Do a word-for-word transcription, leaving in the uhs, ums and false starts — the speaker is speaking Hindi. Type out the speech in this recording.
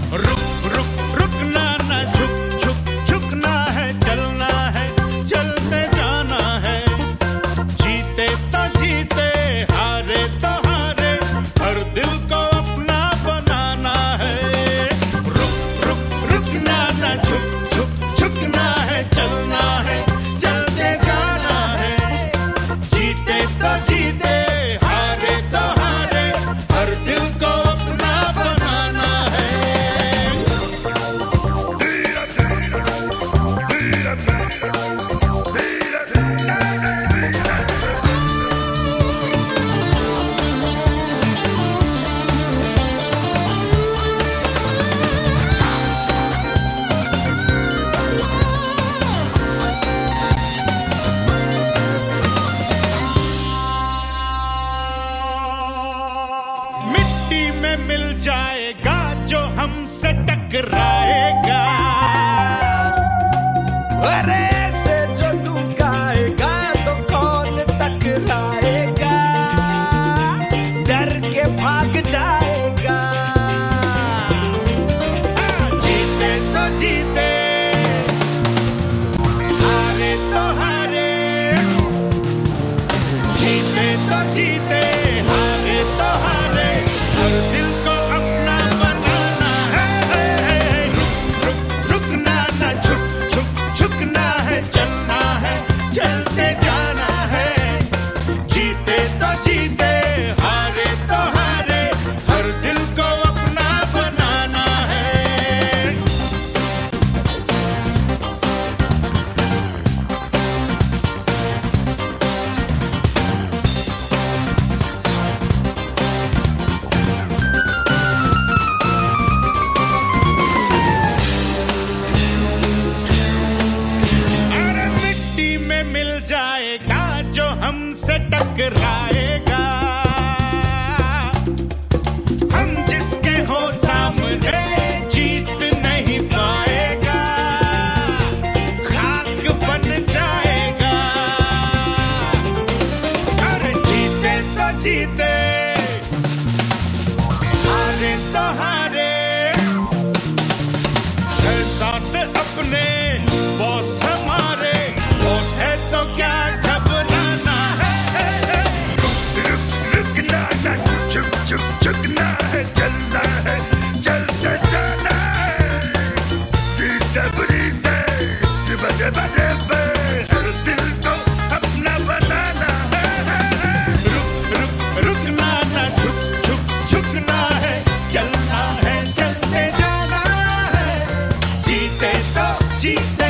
रुक रुक रुकना ना, झुक झुक झुकना है, चलना है, चलते जाना है। जीते तो जीते, हारे तो हारे, हर दिल को अपना बनाना है। रुक रुक रुकना ना, झुक झुक झुकना है, चलना है, चलते जाना है। जीते तो जीते, हारे तो हारे, हर दिल को अपना बनाना है। मिट्टी में मिल जाएगा जो हमसे टकराएगा। अरे ऐसे जो तू गाएगा तो कौन टकराएगा, डर के भाग जाएगा। जीते तो जीते, हारे तो हारे, जीते तो जीते, हारे तो हारे, हर दिल को अपना बनाना है। रुक रुक रुकना ना, झुक झुक झुकना है, चलना है, चलते जाना है। जीते तो जीते, हारे तो हारे, हर दिल को अपना बनाना है। अरे मिट्टी में मिल जाएगा जो हमसे टकराएगा। हम जिसके हो सामने, जीत नहीं पाएगा, खाक बन जाएगा। अरे जीते तो जीते, हारे तो हारे, है साथ अपने बॉस हमारे, बॉस है तो क्या घबराना है। रुक रुकना ना, झुक झुक झुकना है, चलना है, चलते जाना है। जीते बुरीते, बदे बदे बे, हर दिल को अपना बनाना है। रुक रुक रुकना ना, झुक झुक झुकना है, चलना है, चलते जाना है। जीते तो जीते,